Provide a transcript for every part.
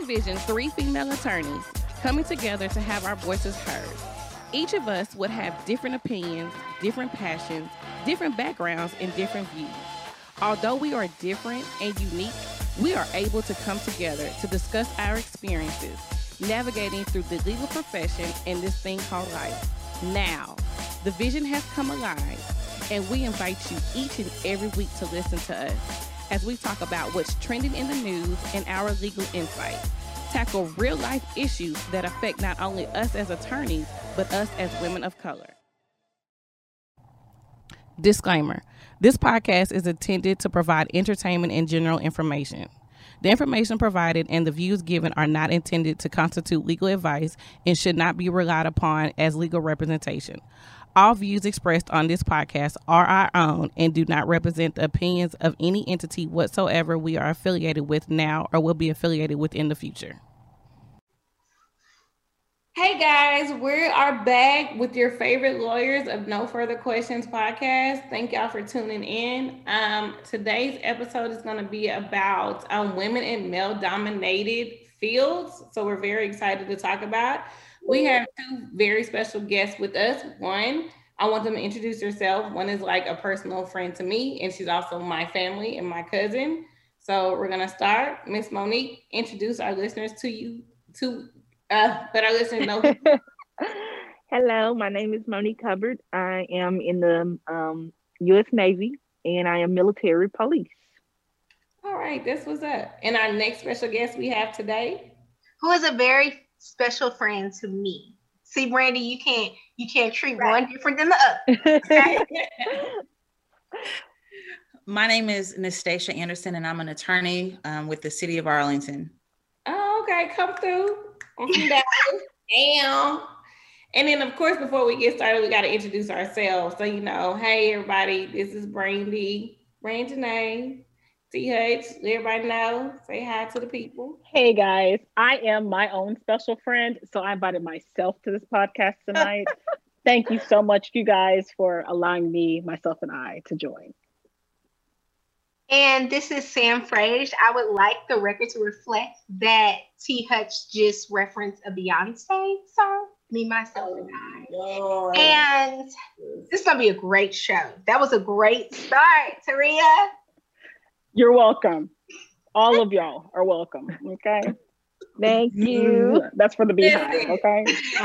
envision three female attorneys coming together to have our voices heard. Each of us would have different opinions, different passions, different backgrounds, and different views. Although we are different and unique, we are able to come together to discuss our experiences, navigating through the legal profession and this thing called life. Now, the vision has come alive, and we invite you each and every week to listen to us as we talk about what's trending in the news and our legal insight, tackle real-life issues that affect not only us as attorneys, but us as women of color. Disclaimer: this podcast is intended to provide entertainment and general information. The information provided and the views given are not intended to constitute legal advice and should not be relied upon as legal representation. All views expressed on this podcast are our own and do not represent the opinions of any entity whatsoever we are affiliated with now or will be affiliated with in the future. Hey guys, we are back with your favorite lawyers of No Further Questions podcast. Thank y'all for tuning in. Today's episode is going to be about women in male-dominated fields. So we're very excited to talk about. We have two very special guests with us. One, I want them to introduce herself. One is like a personal friend to me, and she's also my family and my cousin. So we're going to start. Miss Monique, introduce our listeners to you, that our listeners know. Hello, my name is Monique Hubbard. I am in the U.S. Navy, and I am military police. All right, this was up. And our next special guest we have today, who is a very special friend to me. See, Brandy, you can't treat one different than the other. My name is Nastasia Anderson, and I'm an attorney with the City of Arlington. Oh, okay, come through. Damn. And then, of course, before we get started, we got to introduce ourselves. So, hey, everybody, this is Brandy, Janae, TH, let everybody know. Say hi to the people. Hey, guys. I am my own special friend, so I invited myself to this podcast tonight. Thank you so much, you guys, for allowing me, myself, and I to join. And this is Sam Frage. I would like the record to reflect that T. Hutch just referenced a Beyonce song, Me, Myself, and I. Lord. And this is going to be a great show. That was a great start, Taria. You're welcome. All of y'all are welcome. Okay. Thank you. That's for the behind. Okay.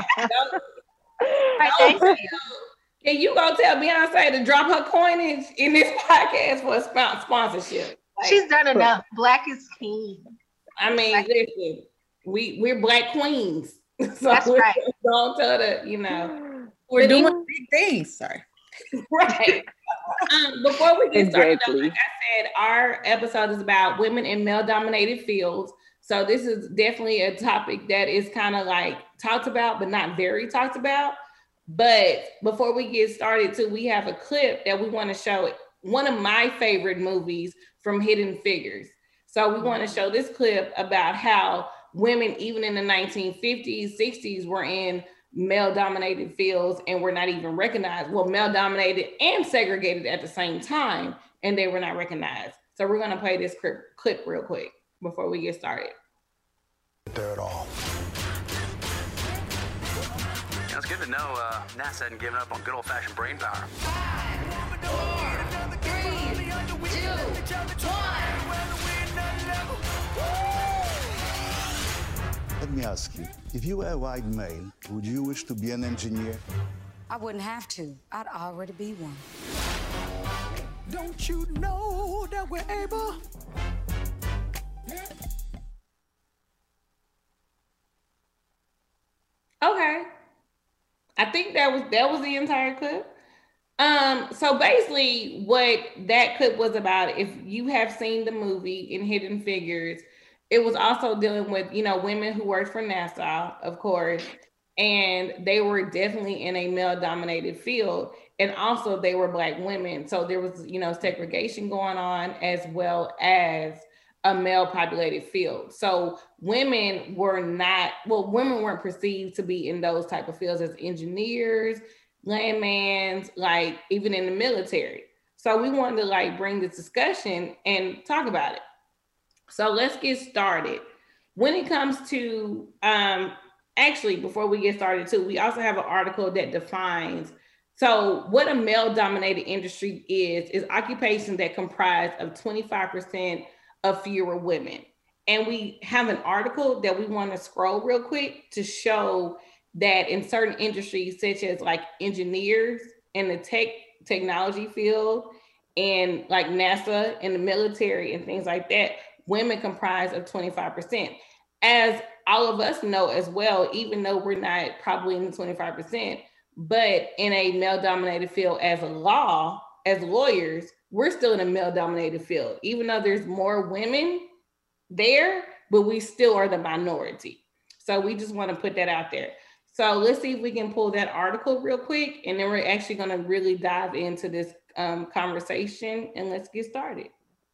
And you gonna tell Beyonce to drop her coinage in this podcast for a sponsorship? She's done enough. Black is king. I mean, listen, we're Black queens. So that's right. Don't tell her, we're doing big things. Sorry. Right. Before we get started, though, like I said, our episode is about women in male-dominated fields. So this is definitely a topic that is kind of like talked about, but not very talked about. But before we get started, too, we have a clip that we want to show. One of my favorite movies from Hidden Figures. So we want to show this clip about how women, even in the 1950s, 60s, were in male-dominated fields and were not even recognized. Well, male-dominated and segregated at the same time, and they were not recognized. So we're going to play this clip real quick before we get started. There at all. It's good to know NASA hadn't given up on good old-fashioned brain power. 5, 4, 3, 2, 1. Let me ask you, if you were a white male, would you wish to be an engineer? I wouldn't have to. I'd already be one. Don't you know that we're able? Okay. I think that was the entire clip. So basically what that clip was about, if you have seen the movie in Hidden Figures, it was also dealing with, women who worked for NASA, of course, and they were definitely in a male-dominated field, and also they were Black women. So there was, segregation going on as well as a male-populated field. So women weren't perceived to be in those type of fields as engineers, landmans, like even in the military. So we wanted to bring this discussion and talk about it. So let's get started. when it comes to, actually, before we get started too, we also have an article that defines, so what a male-dominated industry is occupations that comprise of 25% of fewer women. And we have an article that we want to scroll real quick to show that in certain industries, such as like engineers in the technology field and like NASA and the military and things like that, women comprise of 25%. As all of us know as well, even though we're not probably in the 25%, but in a male-dominated field as lawyers, we're still in a male-dominated field, even though there's more women there, but we still are the minority. So we just want to put that out there. So let's see if we can pull that article real quick, and then we're actually going to really dive into this conversation, and let's get started.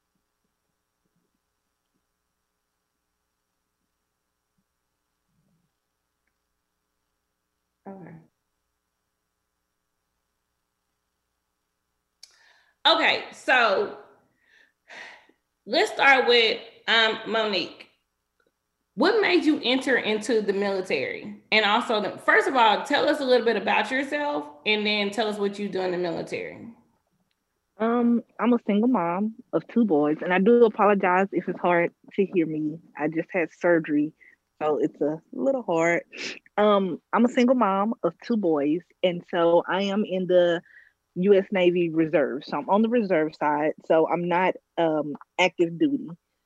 Okay, so let's start with Monique. What made you enter into the military? And also, first of all, tell us a little bit about yourself, and then tell us what you do in the military. I'm a single mom of 2 boys, and I do apologize if it's hard to hear me. I just had surgery, so it's a little hard. I'm a single mom of 2 boys, and so I am in the U.S. Navy Reserve. So I'm on the reserve side, so I'm not active duty.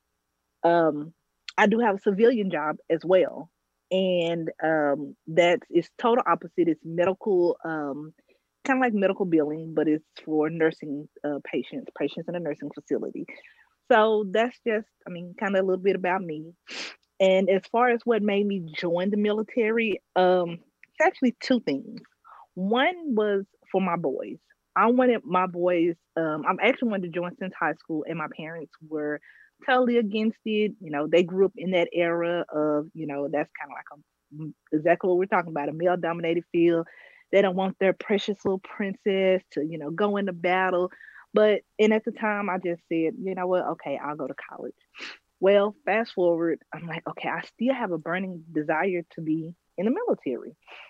I do have a civilian job as well, and that is total opposite. It's medical, kind of like medical billing, but it's for nursing patients in a nursing facility. So that's just, kind of a little bit about me. And as far as what made me join the military, it's actually 2 things. One was for my boys. I wanted my boys, I'm actually wanted to join since high school, and my parents were totally against it. They grew up in that era of, that's kind of like exactly what we're talking about, a male-dominated field. They don't want their precious little princess to, go into battle. And at the time, I just said, you know what? Okay, I'll go to college. Well, fast forward, I'm like, okay, I still have a burning desire to be in the military.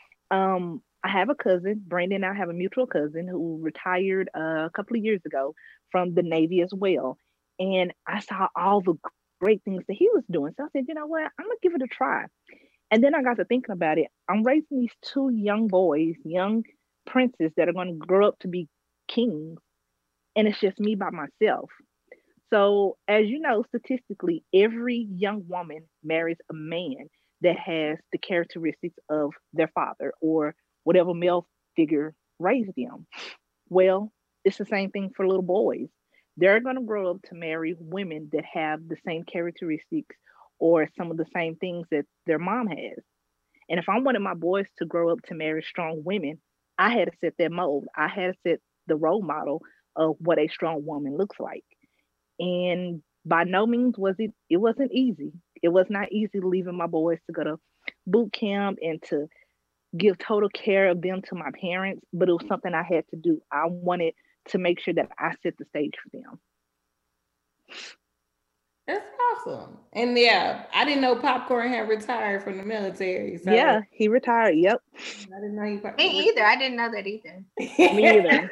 I have a cousin, Brandon and I have a mutual cousin who retired a couple of years ago from the Navy as well. And I saw all the great things that he was doing. So I said, you know what? I'm going to give it a try. And then I got to thinking about it. I'm raising these 2 young boys, young princes that are going to grow up to be kings. And it's just me by myself. So as you know, statistically, every young woman marries a man that has the characteristics of their father or whatever male figure raised them. Well, it's the same thing for little boys. They're going to grow up to marry women that have the same characteristics or some of the same things that their mom has. And if I wanted my boys to grow up to marry strong women, I had to set that mold. I had to set the role model of what a strong woman looks like. And by no means it wasn't easy. It was not easy leaving my boys to go to boot camp and to give total care of them to my parents, but it was something I had to do. I wanted to make sure that I set the stage for them. That's awesome. And yeah, I didn't know Popcorn had retired from the military. So. Yeah, he retired. Yep. I didn't know he. Me either. I didn't know that either. Me either.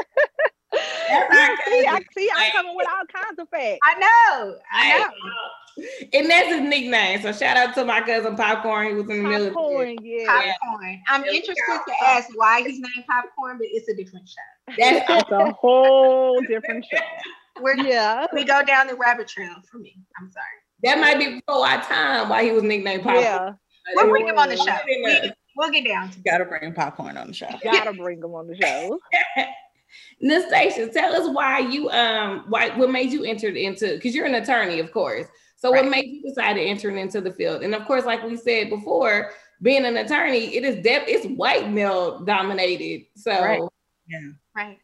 I'm coming with all kinds of facts. I know. And that's his nickname. So shout out to my cousin Popcorn. He was in the military. Yeah. Popcorn. I'm interested to ask why he's named Popcorn, but it's a different show. That's a whole different show. We go down the rabbit trail for me. I'm sorry. That might be before our time why he was nicknamed Popcorn. Yeah. We'll bring him on the show. We'll get down to it. Gotta bring Popcorn on the show. Gotta bring him on the show. Nastasia, tell us why you what made you enter into, because you're an attorney, of course. So right. What made you decide to enter into the field? And of course, like we said before, being an attorney, it's white male dominated. So right. Yeah. Right.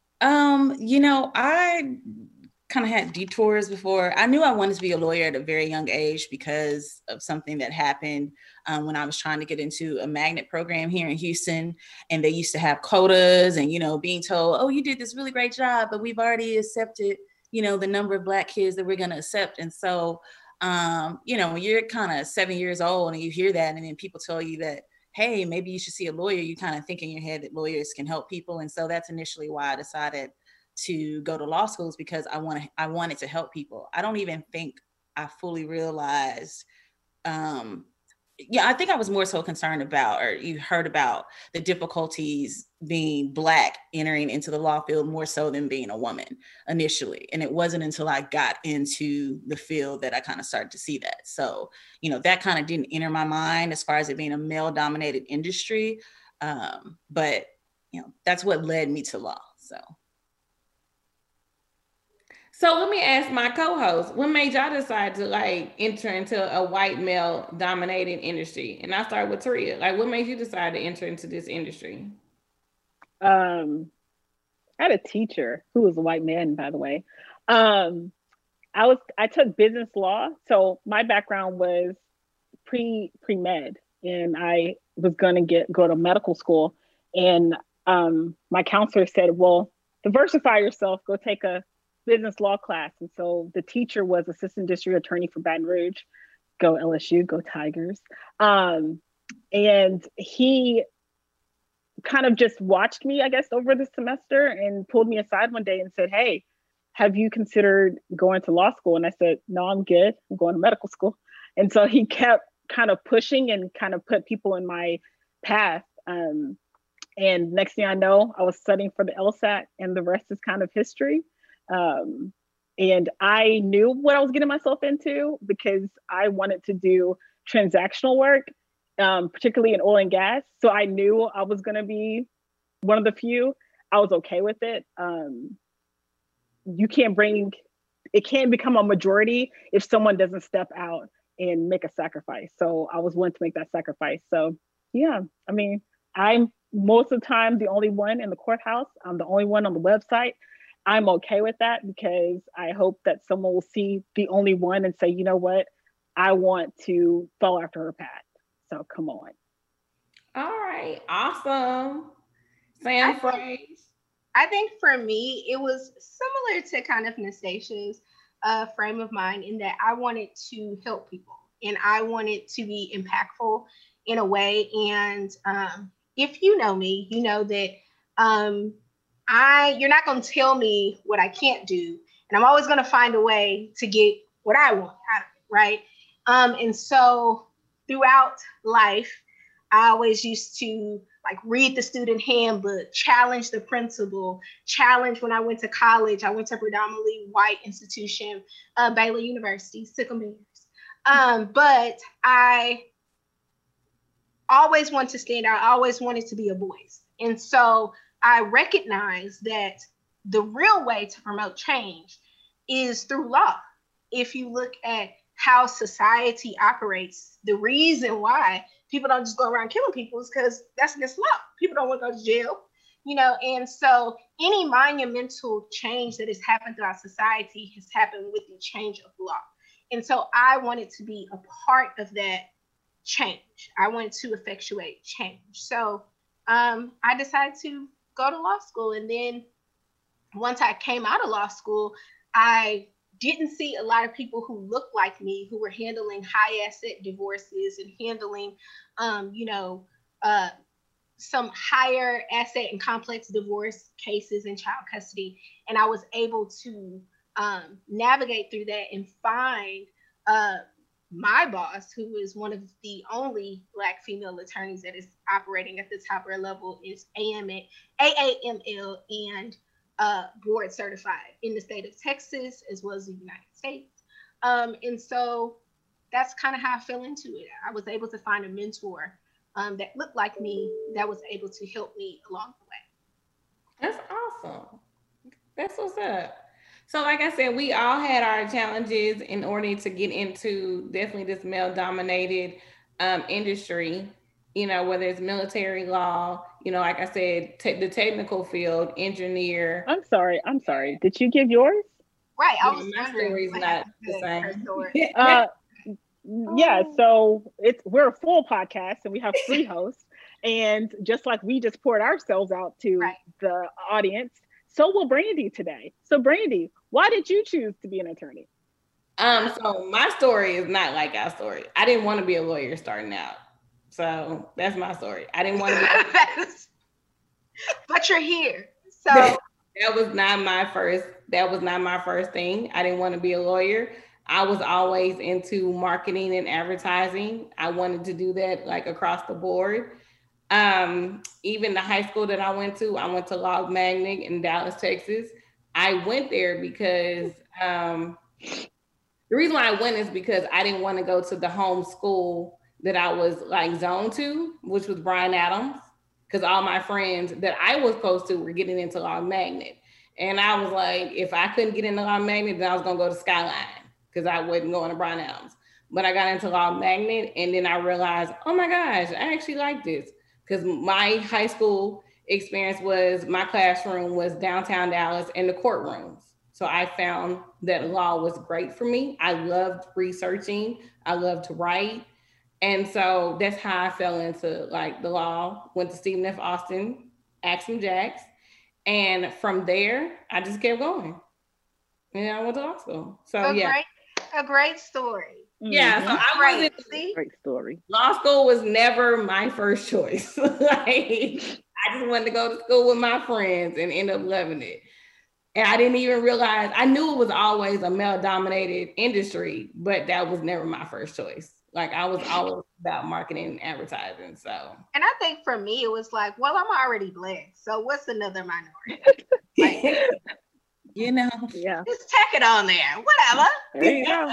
I kind of had detours before. I knew I wanted to be a lawyer at a very young age because of something that happened when I was trying to get into a magnet program here in Houston, and they used to have quotas and, being told, oh, you did this really great job, but we've already accepted, the number of Black kids that we're going to accept. And so You know, when you're kind of 7 years old and you hear that, and then people tell you that, hey, maybe you should see a lawyer, you kind of think in your head that lawyers can help people. And so that's initially why I decided to go to law schools, because I wanted to help people. I don't even think I fully realized, I think I was more so concerned about, or you heard about the difficulties being Black entering into the law field more so than being a woman initially. And it wasn't until I got into the field that I kind of started to see that. So, you know, that kind of didn't enter my mind as far as it being a male dominated industry. But, you know, that's what led me to law. So let me ask my co-host, what made y'all decide to like enter into a white male dominated industry? And I'll start with Taria. Like, what made you decide to enter into this industry? I had a teacher who was a white man, by the way. I took business law. So my background was pre-med, and I was going to go to medical school. And my counselor said, well, diversify yourself, go take a business law class. And so the teacher was assistant district attorney for Baton Rouge. Go LSU, go Tigers. And he kind of just watched me, I guess, over the semester and pulled me aside one day and said, hey, have you considered going to law school? And I said, no, I'm good. I'm going to medical school. And so he kept kind of pushing and kind of put people in my path. And next thing I know, I was studying for the LSAT, and the rest is kind of history. And I knew what I was getting myself into because I wanted to do transactional work, particularly in oil and gas. So I knew I was going to be one of the few. I was okay with it. It can't become a majority if someone doesn't step out and make a sacrifice. So I was willing to make that sacrifice. So yeah, I mean, I'm most of the time the only one in the courthouse. I'm the only one on the website. I'm okay with that because I hope that someone will see the only one and say, you know what, I want to follow after her path. So come on. All right, awesome. Sam, I think for me, it was similar to kind of Nastasia's frame of mind in that I wanted to help people and I wanted to be impactful in a way. And if you know me, you know that you're not going to tell me what I can't do. And I'm always going to find a way to get what I want out of it, right? And so throughout life, I always used to like read the student handbook, challenge the principal, challenge when I went to college. I went to a predominantly white institution, Baylor University, Sycamore Bears. But I always wanted to stand out. I always wanted to be a voice. And so I recognize that the real way to promote change is through law. If you look at how society operates, the reason why people don't just go around killing people is because that's against law. People don't want to go to jail, you know, and so any monumental change that has happened throughout society has happened with the change of law. And so I wanted to be a part of that change. I wanted to effectuate change. So I decided to go to law school. And then once I came out of law school, I didn't see a lot of people who looked like me who were handling high asset divorces and handling, some higher asset and complex divorce cases in child custody. And I was able to navigate through that and find my boss, who is one of the only Black female attorneys that is operating at the top level, is AAML and board certified in the state of Texas as well as the United States. And so that's kind of how I fell into it. I was able to find a mentor that looked like me that was able to help me along the way. That's awesome. That's what's up. So like I said, we all had our challenges in order to get into definitely this male-dominated industry, you know, whether it's military law, you know, like I said, the technical field, engineer. I'm sorry. Did you give yours? Right. I was my story's not the same. Yeah, so we're a full podcast and we have 3 hosts. And just like we just poured ourselves out to the audience, so will Brandy today. So Brandy, why did you choose to be an attorney? So my story is not like our story. I didn't want to be a lawyer starting out. So that's my story. I didn't want to be but you're here. So that was not my first thing. I didn't want to be a lawyer. I was always into marketing and advertising. I wanted to do that like across the board. Even the high school that I went to Log Magnet in Dallas, Texas. I went there because the reason why I went is because I didn't want to go to the home school that I was like zoned to, which was Bryan Adams, because all my friends that I was close to were getting into Log Magnet. And I was like, if I couldn't get into Log Magnet, then I was going to go to Skyline because I wasn't going to Bryan Adams. But I got into Log Magnet and then I realized, oh my gosh, I actually like this. Because my high school experience was my classroom was downtown Dallas and the courtrooms. So I found that law was great for me. I loved researching. I loved to write. And so that's how I fell into like the law, went to Stephen F. Austin, Axiom Jacks. And from there, I just kept going. And I went to law school. So a great story. Yeah, so I wasn't great story. Law school was never my first choice. Like I just wanted to go to school with my friends and end up loving it. And I didn't even realize, I knew it was always a male-dominated industry, but that was never my first choice. Like I was always about marketing and advertising. So, and I think for me, it was like, well, I'm already Black, so what's another minority? Like, you know, just tack it on there, whatever. There you go.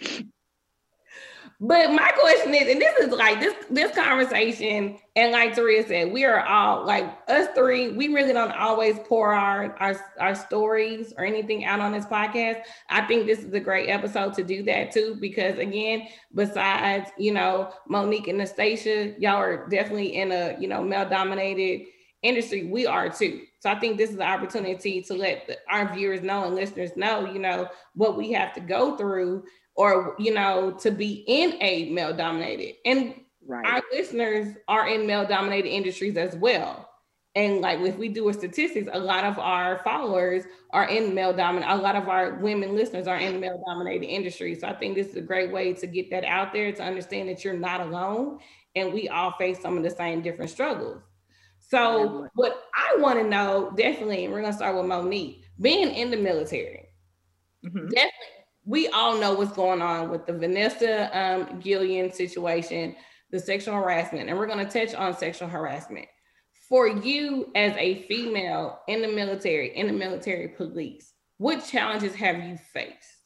But my question is, and this is like this conversation, and like Taria said, we are all like us three, we really don't always pour our stories or anything out on this podcast. I think this is a great episode to do that too, because again, besides, you know, Monique and Nastasia, y'all are definitely in a, you know, male-dominated industry. We are too. So I think this is the opportunity to let our viewers know and listeners know, you know, what we have to go through, or, you know, to be in a male-dominated. And our listeners are in male-dominated industries as well. And like if we do a statistics, a lot of our followers are in male-dominated, a lot of our women listeners are in male-dominated industries. So I think this is a great way to get that out there, to understand that you're not alone and we all face some of the same different struggles. So what I want to know, definitely, and we're going to start with Monique, being in the military, definitely, we all know what's going on with the Vanessa Guillen situation, the sexual harassment, and we're going to touch on sexual harassment. For you as a female in the military police, what challenges have you faced?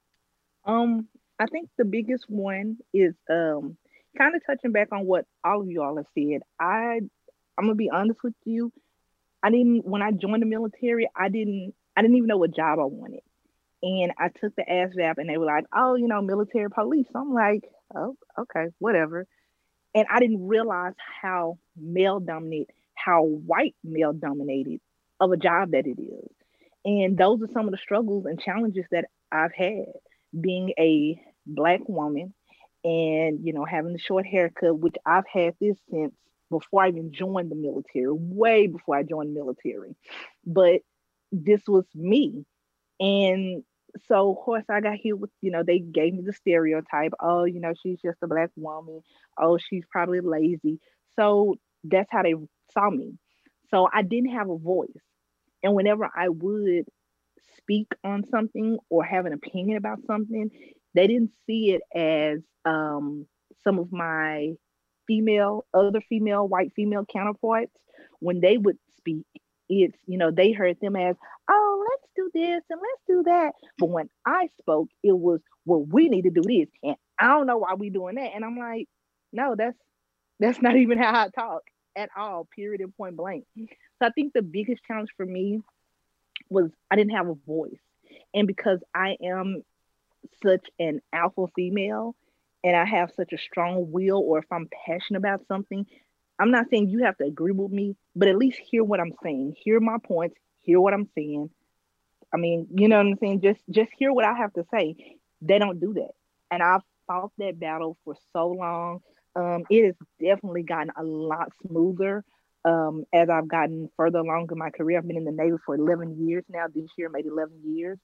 I think the biggest one is kind of touching back on what all of you all have said. I'm gonna be honest with you. When I joined the military, I didn't even know what job I wanted. And I took the ASVAB and they were like, oh, you know, military police. I'm like, oh, okay, whatever. And I didn't realize how male-dominated, how white male-dominated of a job that it is. And those are some of the struggles and challenges that I've had being a Black woman and, you know, having the short haircut, which I've had this since before I even joined the military, way before I joined the military. But this was me. And so, of course, I got hit with, you know, they gave me the stereotype. Oh, you know, she's just a Black woman. Oh, she's probably lazy. So that's how they saw me. So I didn't have a voice. And whenever I would speak on something or have an opinion about something, they didn't see it as some of my other female, white female counterparts. When they would speak, it's, you know, they heard them as, oh, let's do this and let's do that. But when I spoke, it was, well, we need to do this. And I don't know why we doing that. And I'm like, no, that's not even how I talk at all, period and point blank. So I think the biggest challenge for me was I didn't have a voice. And because I am such an alpha female and I have such a strong will, or if I'm passionate about something, I'm not saying you have to agree with me, but at least hear what I'm saying, hear my points, hear what I'm saying. I mean, you know what I'm saying? Just hear what I have to say. They don't do that. And I've fought that battle for so long. It has definitely gotten a lot smoother as I've gotten further along in my career. I've been in the Navy for 11 years now. This year made 11 years.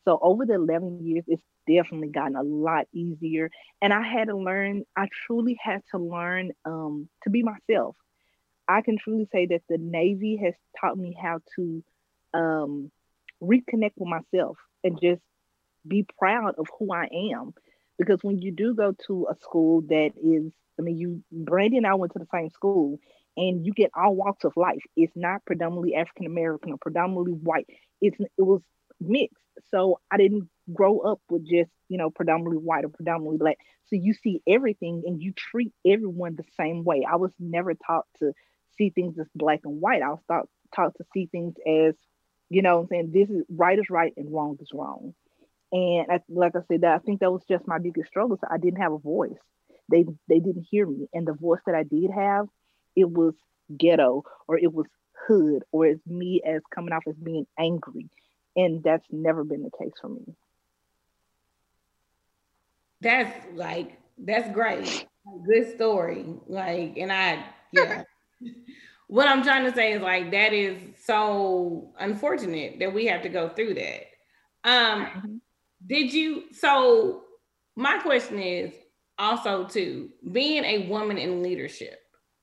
So over the 11 years, it's definitely gotten a lot easier. And I truly had to learn to be myself. I can truly say that the Navy has taught me how to um, reconnect with myself and just be proud of who I am. Because when you do go to a school that is, I mean, Brandy and I went to the same school, and you get all walks of life. It's not predominantly African American or predominantly white. It was mixed. So I didn't grow up with just, predominantly white or predominantly black. So you see everything and you treat everyone the same way. I was never taught to see things as black and white. I was taught to see things as, what I'm saying, this is right and wrong is wrong. And like I said, I think that was just my biggest struggle. So I didn't have a voice. They didn't hear me. And the voice that I did have, it was ghetto, or it was hood, or it's me as coming off as being angry. And that's never been the case for me. That's great. Good story. What I'm trying to say is that is so unfortunate that we have to go through that. So my question is also too, being a woman in leadership,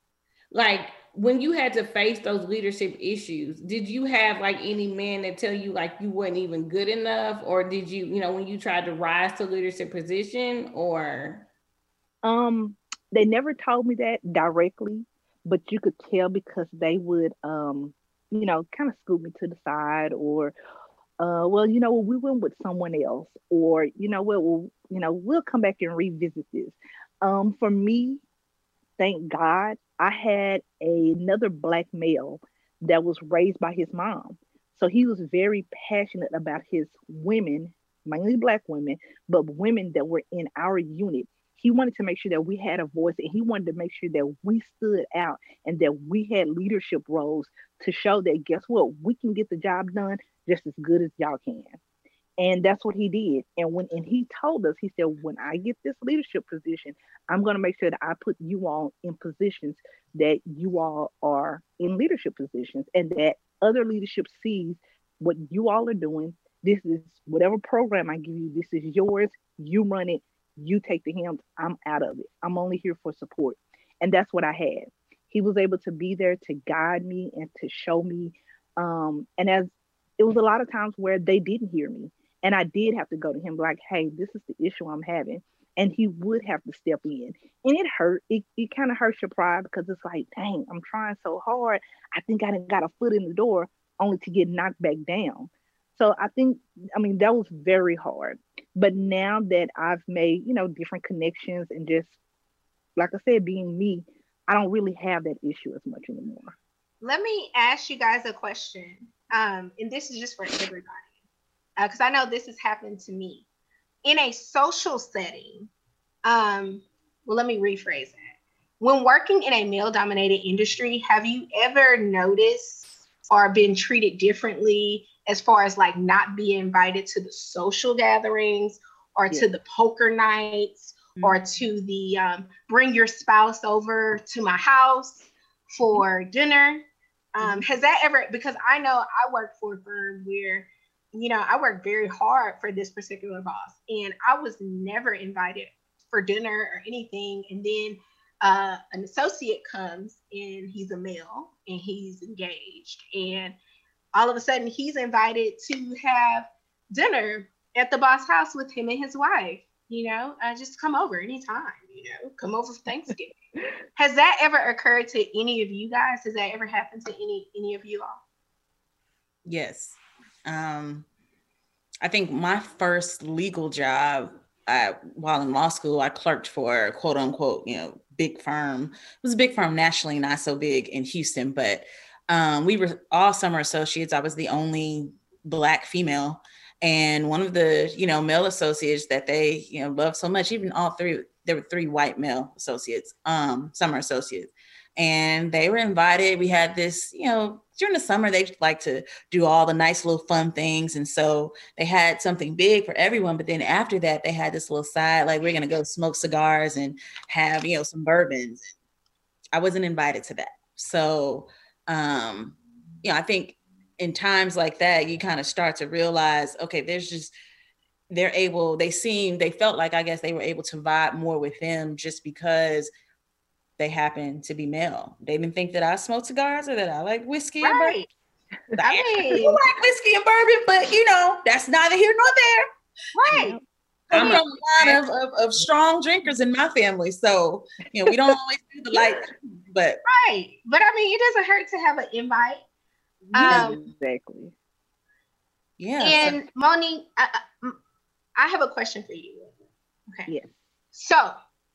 when you had to face those leadership issues, did you have any men that tell you you weren't even good enough? Or did you, when you tried to rise to leadership position, or? They never told me that directly, but you could tell because they would, kind of scoop me to the side, or, we went with someone else, or, we'll come back and revisit this. For me, thank God, I had another Black male that was raised by his mom. So he was very passionate about his women, mainly Black women, but women that were in our unit. He wanted to make sure that we had a voice, and he wanted to make sure that we stood out and that we had leadership roles to show that, guess what, we can get the job done just as good as y'all can. And that's what he did. And he told us, he said, when I get this leadership position, I'm going to make sure that I put you all in positions that you all are in leadership positions, and that other leadership sees what you all are doing. This is whatever program I give you. This is yours. You run it. You take the helm. I'm out of it. I'm only here for support. And that's what I had. He was able to be there to guide me and to show me. And as it was a lot of times where they didn't hear me. And I did have to go to him hey, this is the issue I'm having. And he would have to step in. And it hurt. It kind of hurts your pride, because it's dang, I'm trying so hard. I think I done got a foot in the door only to get knocked back down. So that was very hard. But now that I've made, different connections and just, like I said, being me, I don't really have that issue as much anymore. Let me ask you guys a question. And this is just for everybody. Because I know this has happened to me. In a social setting, let me rephrase that. When working in a male-dominated industry, have you ever noticed or been treated differently as far as not being invited to the social gatherings, or to the poker nights, or to the bring your spouse over to my house for dinner? Has that ever, because I know I work for a firm where, I work very hard for this particular boss, and I was never invited for dinner or anything. And then an associate comes, and he's a male and he's engaged, and all of a sudden he's invited to have dinner at the boss house with him and his wife. Just come over anytime, come over for Thanksgiving. Has that ever occurred to any of you guys? Has that ever happened to any of you all? Yes. I think my first legal job, while in law school, I clerked for a quote unquote, big firm. It was a big firm nationally, not so big in Houston, but we were all summer associates. I was the only Black female. And one of the, male associates that they, loved so much, even all three, there were 3 white male associates, summer associates. And they were invited. We had this, during the summer, they like to do all the nice little fun things. And so they had something big for everyone. But then after that, they had this little side, we're going to go smoke cigars and have, some bourbons. I wasn't invited to that. So, I think in times like that, you kind of start to realize, okay, there's just they felt like, I guess they were able to vibe more with him just because they happened to be male. They didn't think that I smoked cigars or that I like whiskey and bourbon. I do like whiskey and bourbon, but that's neither here nor there. Right. I'm from a line of strong drinkers in my family, so we don't always do the light, but right. But I mean, it doesn't hurt to have an invite. Exactly. Yeah. And Monique, I have a question for you. Okay. Yes. So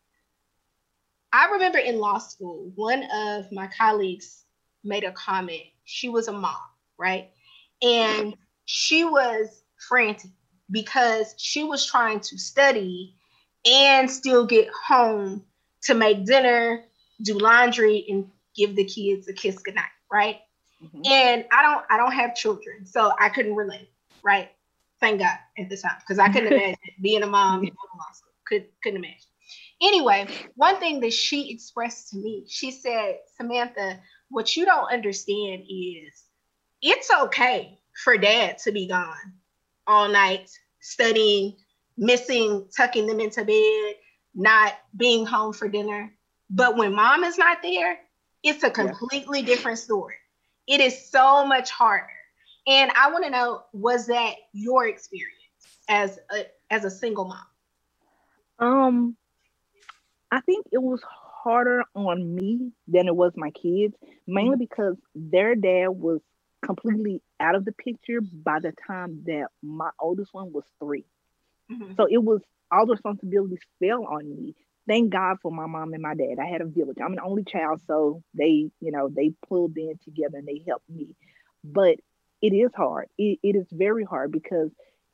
I remember in law school, one of my colleagues made a comment. She was a mom, right? And she was frantic because she was trying to study and still get home to make dinner, do laundry, and give the kids a kiss goodnight, right? Mm-hmm. And I don't have children, so I couldn't relate, right? Thank God at the time, because I couldn't imagine being a mom in law school. Couldn't imagine. Anyway, one thing that she expressed to me, she said, Samantha, what you don't understand is it's okay for dad to be gone all night, studying, missing, tucking them into bed, not being home for dinner. But when mom is not there, it's a completely different story. It is so much harder. And I want to know, was that your experience as a single mom? I think it was harder on me than it was my kids, mainly because their dad was completely out of the picture by the time that my oldest one was 3. Mm-hmm. So it was, all the responsibilities fell on me. Thank God for my mom and my dad. I had a village. I'm an only child, so they pulled in together and they helped me. But it is hard. It is very hard because,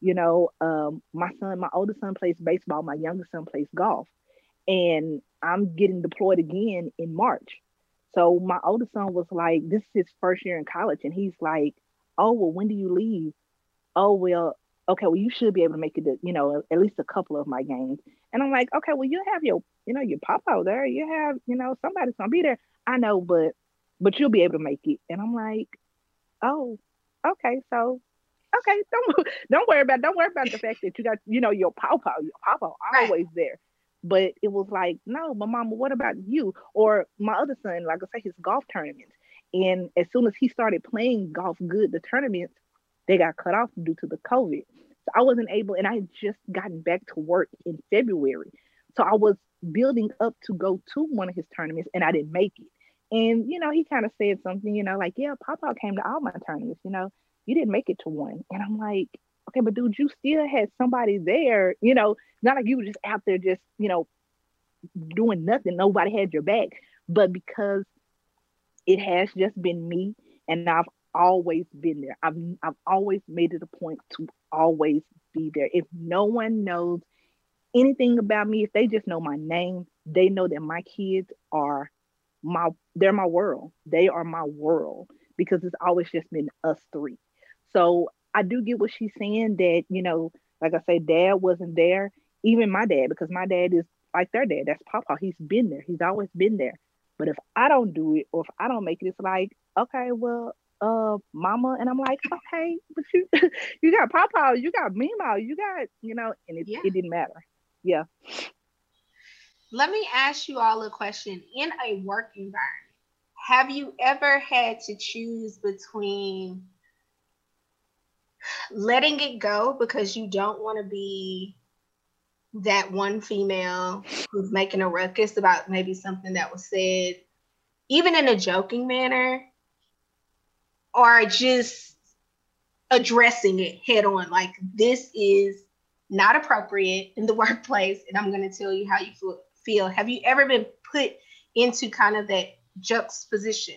my oldest son plays baseball. My youngest son plays golf. And I'm getting deployed again in March. So my oldest son was like, this is his first year in college. And he's like, oh, well, when do you leave? Oh, well, okay, well, you should be able to make it to, at least a couple of my games. And I'm like, okay, well, you have your papa there. You have, somebody's going to be there. I know, but you'll be able to make it. And I'm like, oh, okay. So, okay, don't worry about the fact that you got, your papa always there. But it was like, no, but mama, what about you? Or my other son, like I say, his golf tournaments. And as soon as he started playing golf good, the tournaments, they got cut off due to the COVID. So I wasn't able, and I had just gotten back to work in February. So I was building up to go to one of his tournaments and I didn't make it. And, he kind of said something, like, yeah, Papa came to all my tournaments, you didn't make it to one. And I'm like, okay, but dude, you still had somebody there, not like you were just out there just, doing nothing. Nobody had your back. But because it has just been me and I've always been there. I've always made it a point to always be there. If no one knows anything about me, if they just know my name, they know that my kids are they're my world. They are my world because it's always just been us 3. So I do get what she's saying that, like I say, dad wasn't there. Even my dad, because my dad is like their dad. That's Papa. He's been there. He's always been there. But if I don't do it or if I don't make it, it's like, okay, well, mama. And I'm like, okay, but you got Papa, you got Mima, you got, and it didn't matter. Yeah. Let me ask you all a question. In a work environment, have you ever had to choose between letting it go because you don't want to be that one female who's making a ruckus about maybe something that was said, even in a joking manner, or just addressing it head on, like, this is not appropriate in the workplace, and I'm going to tell you how you feel. Have you ever been put into kind of that juxtaposition?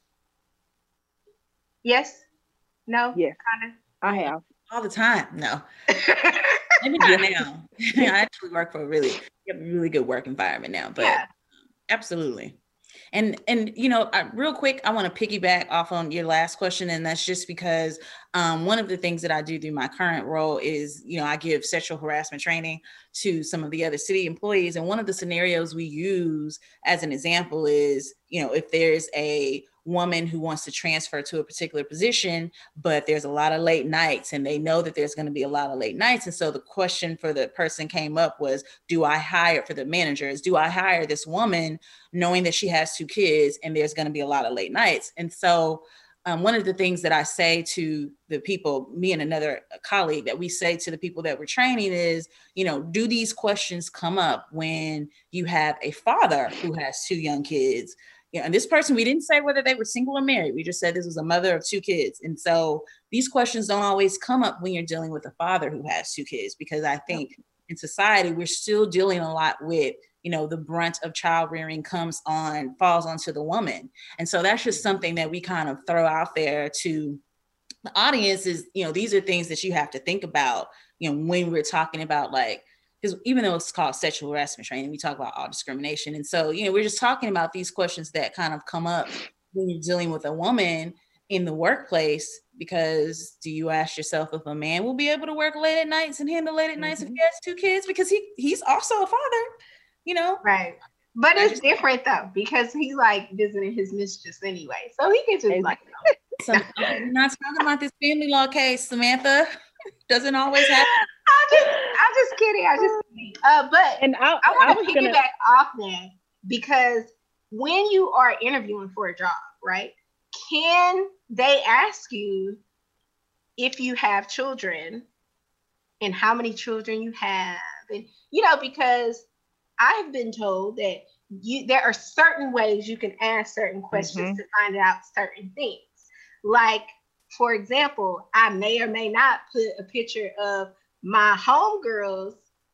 Yes? No? Yes. Kind of? I have. All the time. No. Maybe not now. I actually work for a really good work environment now, but absolutely. And real quick, I want to piggyback off on your last question. And that's just because one of the things that I do through my current role is, I give sexual harassment training to some of the other city employees. And one of the scenarios we use as an example is, if there's a woman who wants to transfer to a particular position, but there's a lot of late nights and they know that there's going to be a lot of late nights. And so the question for the person came up was, do I hire, for the managers, do I hire this woman knowing that she has 2 kids and there's going to be a lot of late nights? And so one of the things that I say to the people, me and another colleague, that we say to the people that we're training is, you know, do these questions come up when you have a father who has 2 young kids? Yeah, and this person, we didn't say whether they were single or married. We just said this was a mother of 2 kids. And so these questions don't always come up when you're dealing with a father who has 2 kids, because I think in society, we're still dealing a lot with, you know, the brunt of child rearing falls onto the woman. And so that's just something that we kind of throw out there to the audience is, you know, these are things that you have to think about, you know, when we're talking about, like, because even though it's called sexual harassment training, we talk about all discrimination. And so, you know, we're just talking about these questions that kind of come up when you're dealing with a woman in the workplace, because do you ask yourself if a man will be able to work late at nights and handle late at nights if he has 2 kids? Because he's also a father, you know? Right. But it's different though, because he's like visiting his mistress anyway. So he can just like, so I'm not talking about this family law case, Samantha. Doesn't always happen. I'm just kidding. But I want to piggyback off that, because when you are interviewing for a job, right? Can they ask you if you have children and how many children you have? And, you know, because I've been told that there are certain ways you can ask certain questions to find out certain things. Like, for example, I may or may not put a picture of my homegirl's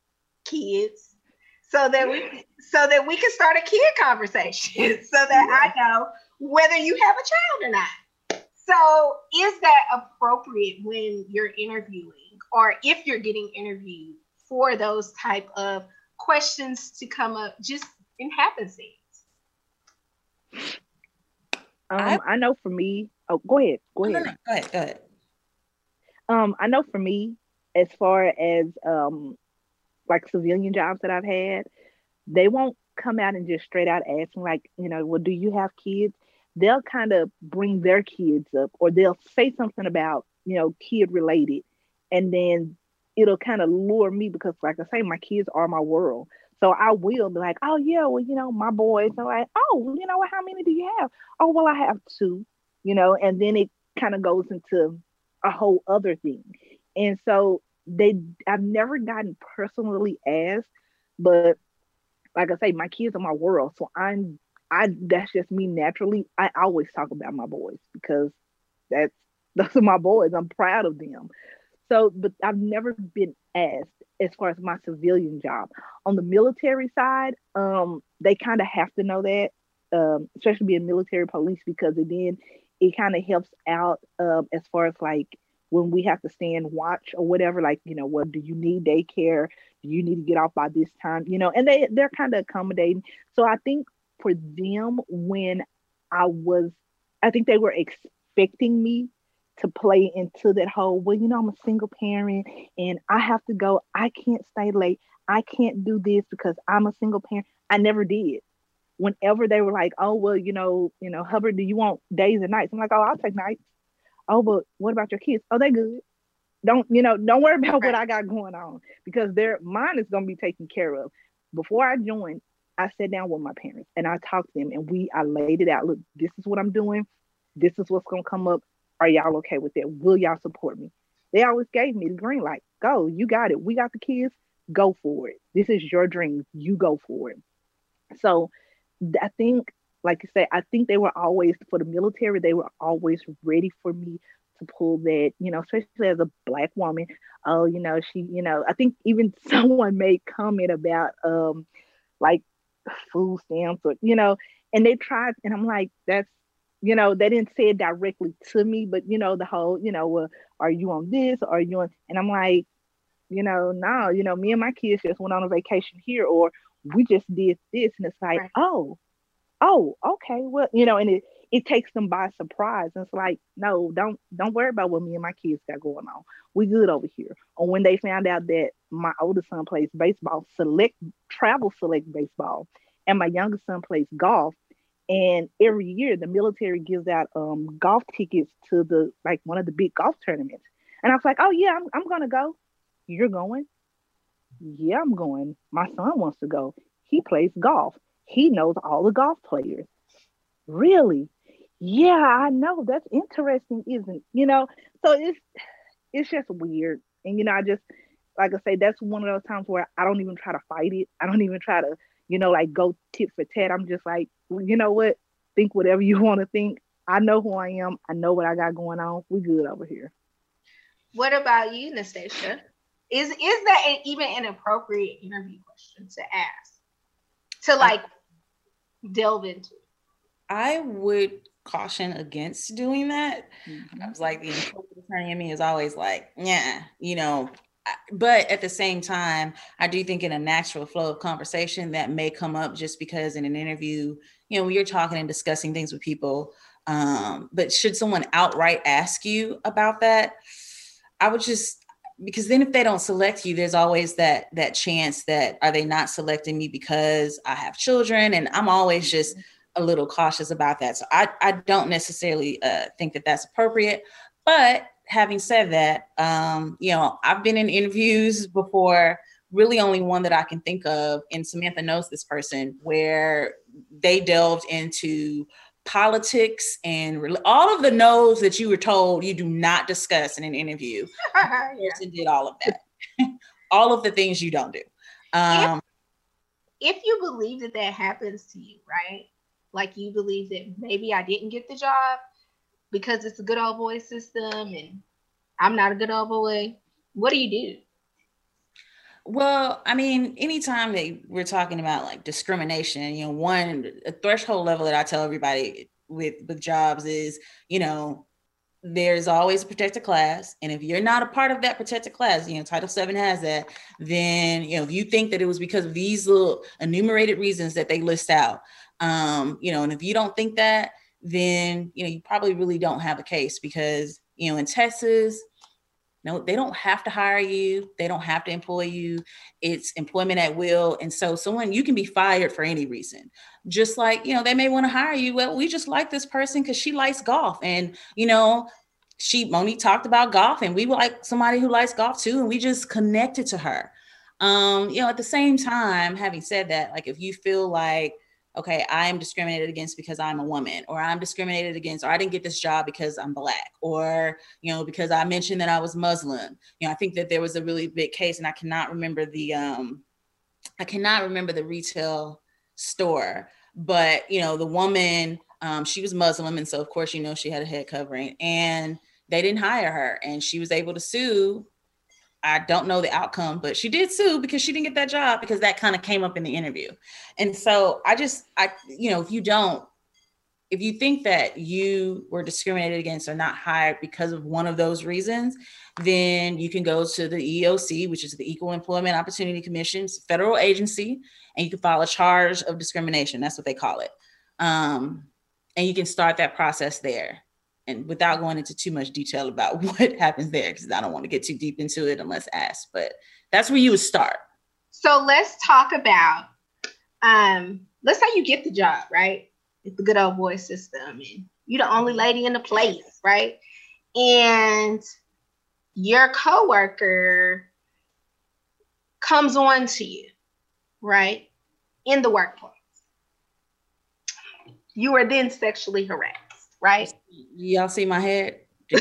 kids so that we can start a kid conversation so that I know whether you have a child or not. So is that appropriate when you're interviewing, or if you're getting interviewed, for those type of questions to come up just in happenstance? I know for me, go ahead. Go ahead. I know for me, as far as like civilian jobs that I've had, they won't come out and just straight out asking, like, you know, well, do you have kids? They'll kind of bring their kids up, or they'll say something about, you know, kid related, and then it'll kind of lure me, because like I say, my kids are my world. So I will be like, oh yeah, well, you know, my boys are like, oh, you know, how many do you have? Oh, well, I have 2, you know, and then it kind of goes into a whole other thing. And so I've never gotten personally asked, but like I say, my kids are my world. So that's just me naturally. I always talk about my boys, because those are my boys. I'm proud of them. So, but I've never been asked as far as my civilian job. On the military side, they kind of have to know that, especially being military police, because then it kind of helps out as far as like when we have to stand watch or whatever, like, you know, what do you need daycare? Do you need to get off by this time? You know, and they're kind of accommodating. So I think for them, when I think they were expecting me to play into that whole, well, you know, I'm a single parent and I have to go. I can't stay late. I can't do this because I'm a single parent. I never did. Whenever they were like, oh, well, you know, Hubbard, do you want days and nights? I'm like, oh, I'll take nights. Oh, but what about your kids? Oh, they good. Don't worry about what I got going on, because mine is going to be taken care of. Before I joined, I sat down with my parents and I talked to them, and I laid it out. Look, this is what I'm doing. This is what's going to come up. Are y'all okay with that? Will y'all support me? They always gave me the green light. Go, you got it. We got the kids. Go for it. This is your dream. You go for it. So I think, like you say, I think they were always, for the military, they were always ready for me to pull that, you know, especially as a Black woman. Oh, you know, I think even someone made comment about like food stamps, or, you know, and they tried, and I'm like, that's, you know, they didn't say it directly to me, but, you know, the whole, you know, are you on this? Or are you on? And I'm like, you know, no, you know, me and my kids just went on a vacation here, or we just did this. And it's like, right. oh, okay. Well, you know, and it takes them by surprise. And it's like, no, don't worry about what me and my kids got going on. We good over here. Or when they found out that my oldest son plays baseball, travel select baseball, and my youngest son plays golf, And every year the military gives out golf tickets to the like one of the big golf tournaments. And I was like, oh yeah, I'm gonna go. You're going? Yeah, I'm going. My son wants to go. He plays golf. He knows all the golf players. Really? Yeah, I know. That's interesting, isn't it? So it's just weird. And I just, like I say, that's one of those times where I don't even try to fight it. I don't even try to, like go tit for tat. I'm just like, well, you know what? Think whatever you want to think. I know who I am. I know what I got going on. We good over here. What about you, Nastasia? Is that even an appropriate interview question to ask? To like delve into? I would caution against doing that. I was like, the inappropriate attorney in me is always like, yeah, but at the same time, I do think in a natural flow of conversation that may come up just because in an interview, when you're talking and discussing things with people, but should someone outright ask you about that, I would just, because then if they don't select you, there's always that chance that are they not selecting me because I have children, and I'm always just a little cautious about that. So I don't necessarily think that that's appropriate. But having said that, I've been in interviews before, really only one that I can think of, and Samantha knows this person, where they delved into politics and all of the no's that you were told you do not discuss in an interview. Person did all of that. All of the things you don't do. If you believe that happens to you, right? Like you believe that maybe I didn't get the job because it's a good old boy system and I'm not a good old boy, what do you do? Well, I mean, anytime that we're talking about like discrimination, a threshold level that I tell everybody with jobs is, there's always a protected class. And if you're not a part of that protected class, Title VII has that, then, if you think that it was because of these little enumerated reasons that they list out, and if you don't think that, then, you probably really don't have a case because, in Texas, no, they don't have to hire you. They don't have to employ you. It's employment at will. And so you can be fired for any reason. Just like, they may want to hire you. Well, we just like this person because she likes golf. And, Monique talked about golf and we were like somebody who likes golf too. And we just connected to her. At the same time, having said that, like if you feel like, okay, I am discriminated against because I'm a woman, or I'm discriminated against, or I didn't get this job because I'm Black, or, because I mentioned that I was Muslim. I think that there was a really big case, and I cannot remember the retail store, but, the woman, she was Muslim. And so of course, she had a head covering and they didn't hire her and she was able to sue. I don't know the outcome, but she did sue because she didn't get that job because that kind of came up in the interview. And so if you think that you were discriminated against or not hired because of one of those reasons, then you can go to the EEOC, which is the Equal Employment Opportunity Commission, it's a federal agency, and you can file a charge of discrimination. That's what they call it. And you can start that process there. And without going into too much detail about what happens there, because I don't want to get too deep into it unless asked, but that's where you would start. So let's talk about, let's say you get the job, right? It's the good old boy system and you're the only lady in the place, right? And your coworker comes on to you, right? In the workplace. You are then sexually harassed. Right? Y'all see my head?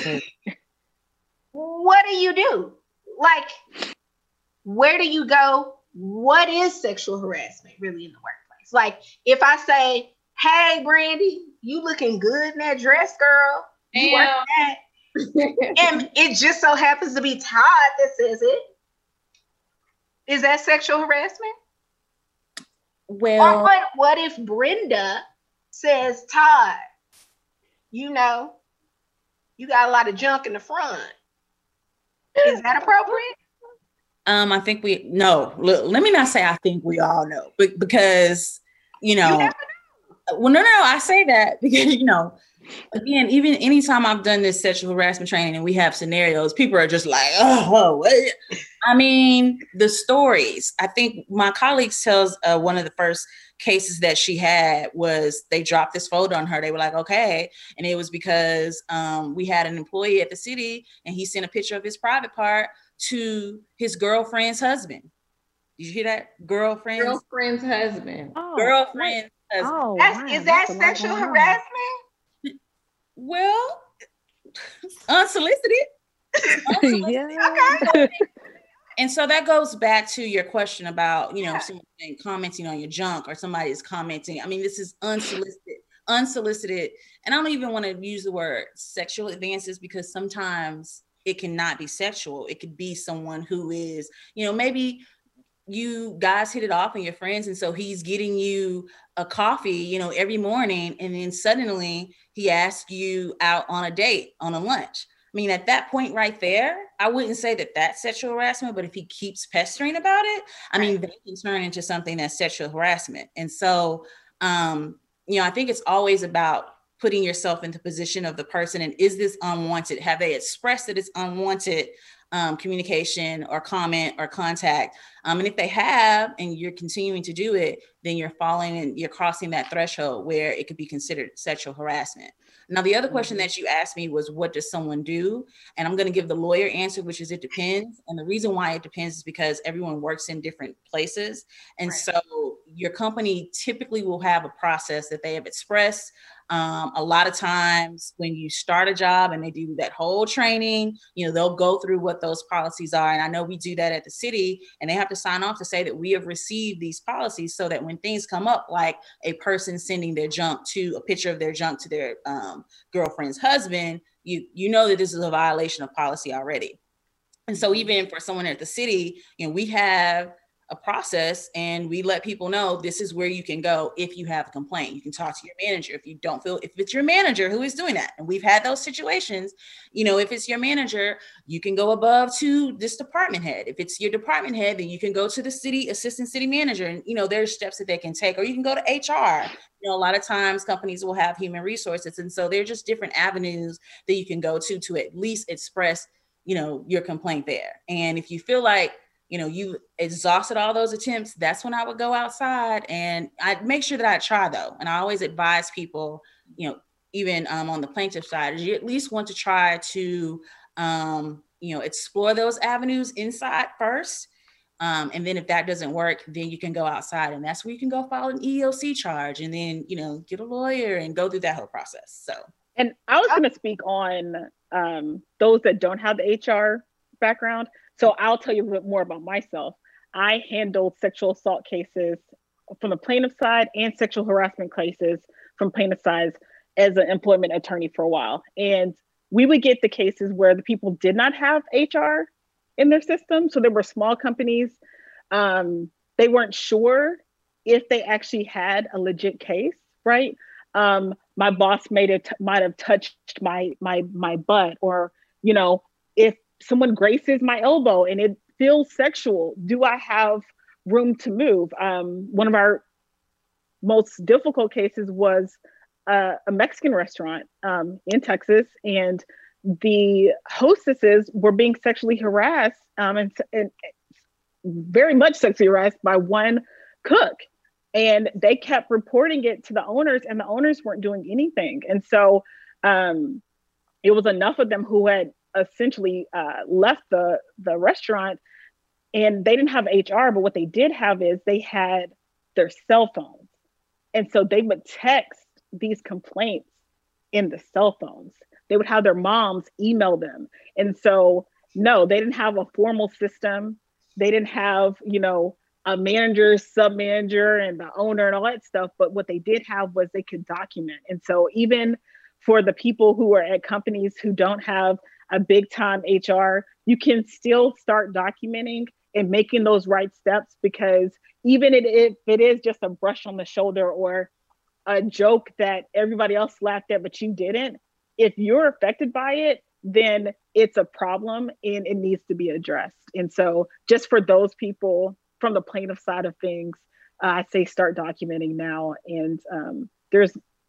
What do you do? Like, where do you go? What is sexual harassment really in the workplace? Like, if I say, hey, Brandy, you looking good in that dress, girl. You work that. And it just so happens to be Todd that says it. Is that sexual harassment? Well, or what if Brenda says, Todd, you got a lot of junk in the front. Is that appropriate? I think let me not say I think we all know, but because, you never know. Well, no, I say that because, again, even anytime I've done this sexual harassment training and we have scenarios, people are just like, oh, what? I mean, the stories. I think my colleagues tells one of the first cases that she had was they dropped this photo on her. They were like, okay. And it was because we had an employee at the city and he sent a picture of his private part to his girlfriend's husband. Did you hear that? Girlfriend's husband. Oh, girlfriend's husband. Oh, Is that sexual harassment? Well, unsolicited. Yeah. Okay. And so that goes back to your question about, someone commenting on your junk or somebody is commenting. I mean, this is unsolicited. And I don't even want to use the word sexual advances because sometimes it cannot be sexual. It could be someone who is, maybe you guys hit it off and you're friends. And so he's getting you a coffee, every morning. And then suddenly he asks you out on a date, on a lunch. I mean, at that point right there, I wouldn't say that that's sexual harassment, but if he keeps pestering about it, I mean, that can turn into something that's sexual harassment. And so, I think it's always about putting yourself into the position of the person. And is this unwanted? Have they expressed that it's unwanted communication or comment or contact? And if they have, and you're continuing to do it, then you're falling and you're crossing that threshold where it could be considered sexual harassment. Now, the other question that you asked me was, what does someone do? And I'm going to give the lawyer answer, which is it depends. And the reason why it depends is because everyone works in different places. And so your company typically will have a process that they have expressed. A lot of times when you start a job and they do that whole training, they'll go through what those policies are. And I know we do that at the city, and they have to sign off to say that we have received these policies so that when things come up, like a person sending their junk a picture of their junk to their girlfriend's husband, you know that this is a violation of policy already. And so even for someone at the city, we have a process and we let people know this is where you can go if you have a complaint. You can talk to your manager if you don't feel, if it's your manager who is doing that. And we've had those situations, if it's your manager, you can go above to this department head. If it's your department head, then you can go to the city assistant city manager. And, there's steps that they can take, or you can go to HR. A lot of times companies will have human resources. And so they're just different avenues that you can go to at least express, your complaint there. And if you feel like, you exhausted all those attempts, that's when I would go outside, and I'd make sure that I try though. And I always advise people, even on the plaintiff side, is you at least want to try to, explore those avenues inside first. And then if that doesn't work, then you can go outside, and that's where you can go file an EEOC charge and then, get a lawyer and go through that whole process. So, and I was going to speak on those that don't have the HR background. So I'll tell you a bit more about myself. I handled sexual assault cases from the plaintiff side and sexual harassment cases from plaintiff side as an employment attorney for a while. And we would get the cases where the people did not have HR in their system. So there were small companies. They weren't sure if they actually had a legit case, right? My boss might have touched my butt, or, if someone graces my elbow and it feels sexual, do I have room to move? One of our most difficult cases was a Mexican restaurant in Texas, and the hostesses were being sexually harassed and very much sexually harassed by one cook. And they kept reporting it to the owners, and the owners weren't doing anything. And so it was enough of them who had essentially left the restaurant, and they didn't have HR, but what they did have is they had their cell phones. And so they would text these complaints in the cell phones. They would have their moms email them. And so, no, they didn't have a formal system. They didn't have, a manager, sub-manager, and the owner and all that stuff. But what they did have was they could document. And so even for the people who are at companies who don't have a big time HR, you can still start documenting and making those right steps, because even if it is just a brush on the shoulder or a joke that everybody else laughed at, but you didn't, if you're affected by it, then it's a problem and it needs to be addressed. And so just for those people from the plaintiff side of things, I say start documenting now. And there's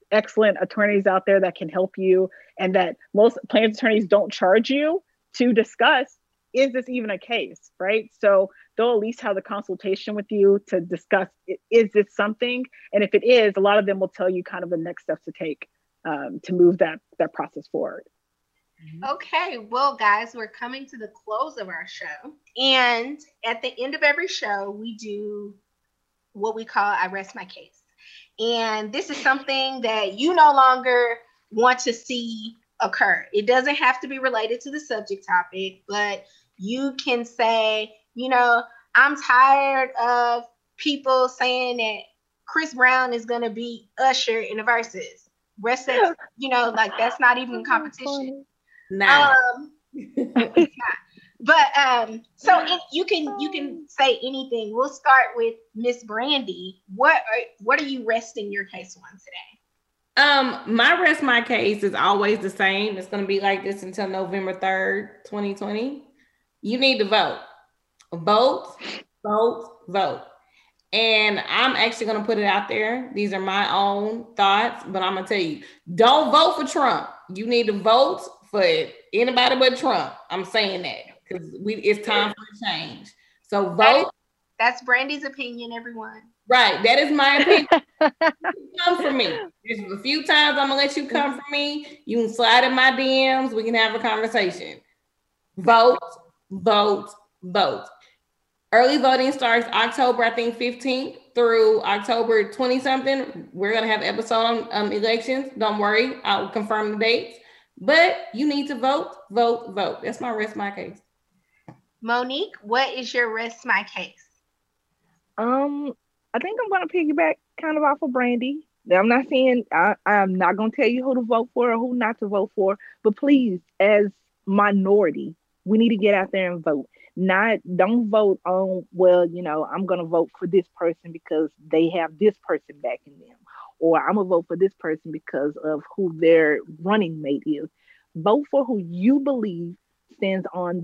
excellent attorneys out there that can help you, and that most plaintiff attorneys don't charge you to discuss, is this even a case, right? So they'll at least have the consultation with you to discuss, is this something? And if it is, a lot of them will tell you kind of the next steps to take to move that process forward. Okay, well, guys, we're coming to the close of our show. And at the end of every show, we do what we call I Rest My Case. And this is something that you no longer want to see occur. It doesn't have to be related to the subject topic, but you can say, you know, I'm tired of people saying that Chris Brown is going to beat Usher in the verses. Rest that, you know, like that's not even competition. Nah. It's not. But so you can say anything. We'll start with Miss Brandy. What are you resting your case on today? My rest my case is always the same. It's gonna be like this until November 3rd, 2020. You need to vote. Vote, vote, vote. And I'm actually gonna put it out there. These are my own thoughts, but I'm gonna tell you, don't vote for Trump. You need to vote for anybody but Trump. I'm saying that because it's time for a change. So vote. That's Brandy's opinion, everyone. Right. That is my opinion. Come for me. There's a few times I'm gonna let you come for me. You can slide in my DMs. We can have a conversation. Vote, vote, vote. Early voting starts October, I think, 15th through October 20-something. We're gonna have episode on elections. Don't worry, I'll confirm the dates. But you need to vote, vote, vote. That's my rest my case. Monique, what is your rest my case? I think I'm gonna piggyback kind of off of Brandy. I'm not saying I'm not gonna tell you who to vote for or who not to vote for, but please, as minority, we need to get out there and vote. Don't vote on, well, you know, I'm gonna vote for this person because they have this person backing them, or I'm gonna vote for this person because of who their running mate is. Vote for who you believe stands on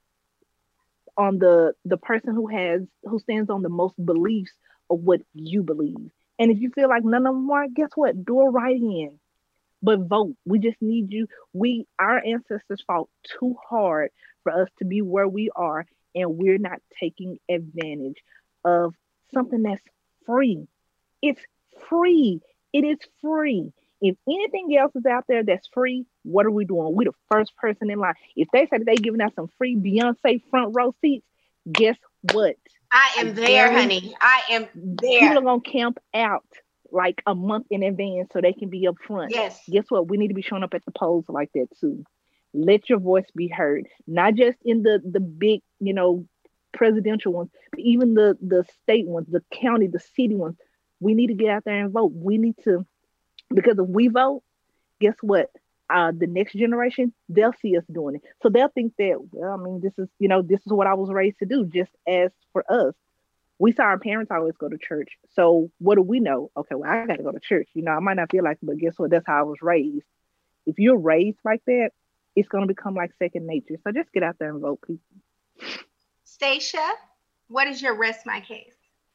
the person who stands on the most beliefs of what you believe. And if you feel like none of them are, guess what? Do a write-in, but vote. We just need you. Our ancestors fought too hard for us to be where we are, and we're not taking advantage of something that's free. It's free. It is free. If anything else is out there that's free, what are we doing? We're the first person in line. If they say they're giving out some free Beyonce front row seats, guess what? I am there, honey. I am there. People are going to camp out like a month in advance so they can be up front. Yes. Guess what? We need to be showing up at the polls like that too. Let your voice be heard. Not just in the big, you know, presidential ones, but even the state ones, the county, the city ones. We need to get out there and vote. We need to, because if we vote, guess what? The next generation, they'll see us doing it. So they'll think that, well, I mean, this is what I was raised to do, just as for us. We saw our parents always go to church. So what do we know? Okay, well, I got to go to church. You know, I might not feel like it, but guess what? That's how I was raised. If you're raised like that, it's going to become like second nature. So just get out there and vote, people. Stacia, what is your rest my case?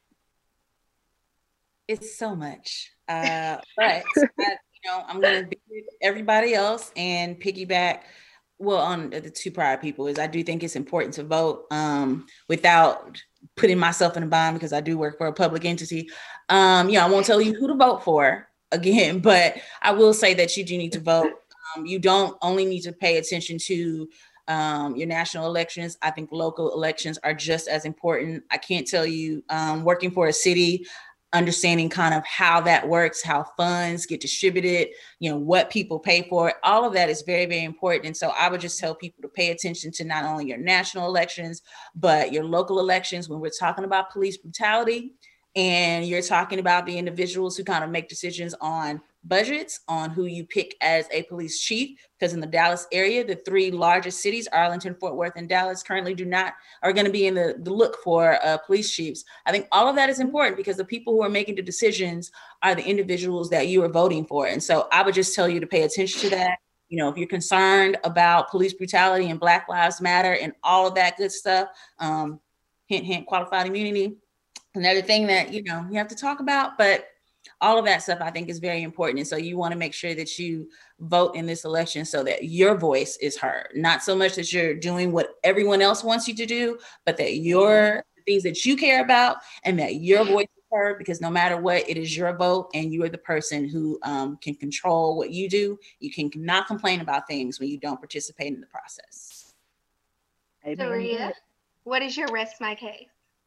It's so much. But I'm going to be with everybody else and piggyback on the two prior people. Is I do think it's important to vote without putting myself in a bind, because I do work for a public entity. I won't tell you who to vote for again, but I will say that you do need to vote. You don't only need to pay attention to your national elections. I think local elections are just as important. I can't tell you, working for a city, understanding kind of how that works, how funds get distributed, what people pay for it, all of that is very, very important. And so I would just tell people to pay attention to not only your national elections, but your local elections when we're talking about police brutality, and you're talking about the individuals who kind of make decisions on budgets, on who you pick as a police chief, because in the Dallas area, the three largest cities, Arlington, Fort Worth, and Dallas, currently are going to be in the look for police chiefs. I think all of that is important because the people who are making the decisions are the individuals that you are voting for. And so I would just tell you to pay attention to that. If you're concerned about police brutality and Black Lives Matter and all of that good stuff, hint, hint, qualified immunity, another thing that, you have to talk about, but all of that stuff I think is very important. And so you want to make sure that you vote in this election so that your voice is heard, not so much that you're doing what everyone else wants you to do, but that your things that you care about and that your voice is heard, because no matter what, it is your vote and you are the person who can control what you do. You can not complain about things when you don't participate in the process. Taria, what is your rest my case?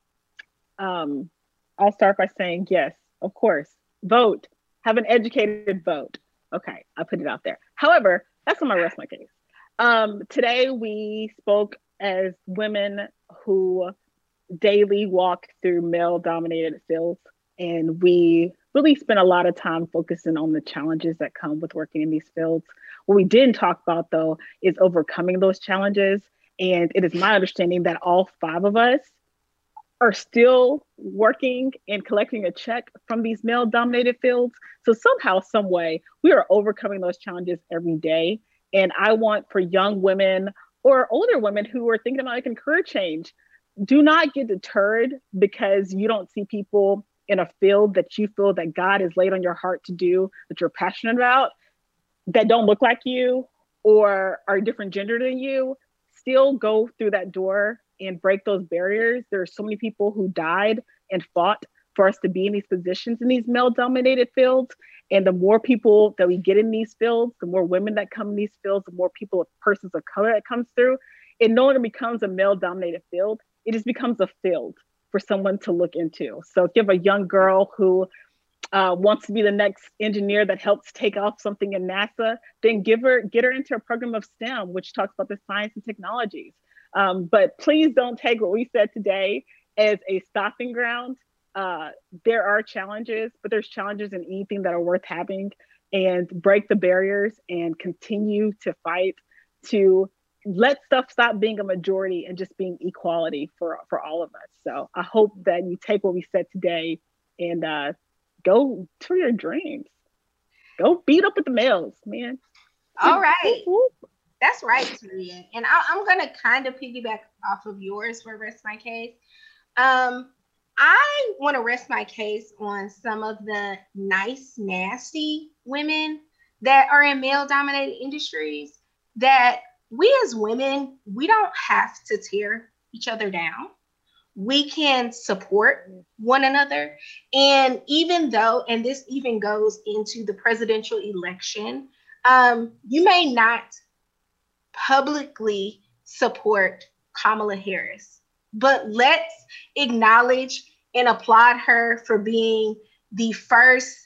I'll start by saying yes, of course. Vote. Have an educated vote. Okay, I put it out there. However, that's not my rest my case. Today we spoke as women who daily walk through male-dominated fields, and we really spent a lot of time focusing on the challenges that come with working in these fields. What we didn't talk about, though, is overcoming those challenges. And it is my understanding that all 5 of us are still working and collecting a check from these male-dominated fields. So somehow, some way, we are overcoming those challenges every day. And I want for young women or older women who are thinking about making career change, do not get deterred because you don't see people in a field that you feel that God has laid on your heart to do, that you're passionate about, that don't look like you or are different gender than you. Still go through that door and break those barriers. There are so many people who died and fought for us to be in these positions in these male-dominated fields. And the more people that we get in these fields, the more women that come in these fields, the more people, persons of color that comes through, it no longer becomes a male-dominated field. It just becomes a field for someone to look into. So if you have a young girl who wants to be the next engineer that helps take off something in NASA, then get her into a program of STEM, which talks about the science and technologies. But please don't take what we said today as a stopping ground. There are challenges, but there's challenges in anything that are worth having, and break the barriers and continue to fight to let stuff stop being a majority and just being equality for all of us. So I hope that you take what we said today and go to your dreams. Go beat up with the males, man. All right. That's right, Taria. And I'm going to kind of piggyback off of yours for rest my case. I want to rest my case on some of the nice, nasty women that are in male-dominated industries, that we as women, we don't have to tear each other down. We can support one another. And even though, and this even goes into the presidential election, you may not publicly support Kamala Harris, but let's acknowledge and applaud her for being the first